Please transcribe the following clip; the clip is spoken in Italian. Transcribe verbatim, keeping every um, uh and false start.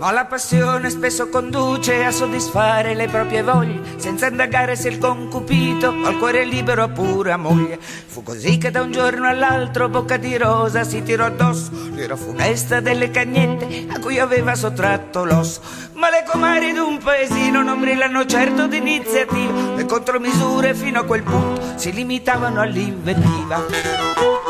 Ma la passione spesso conduce a soddisfare le proprie voglie, senza indagare se il concupito ha il cuore libero oppure a moglie. Fu così che da un giorno all'altro Bocca di Rosa si tirò addosso l'ira funesta delle cagnette a cui aveva sottratto l'osso. Ma le comari d'un paesino non brillano certo d'iniziativa, le contromisure fino a quel punto si limitavano all'invettiva.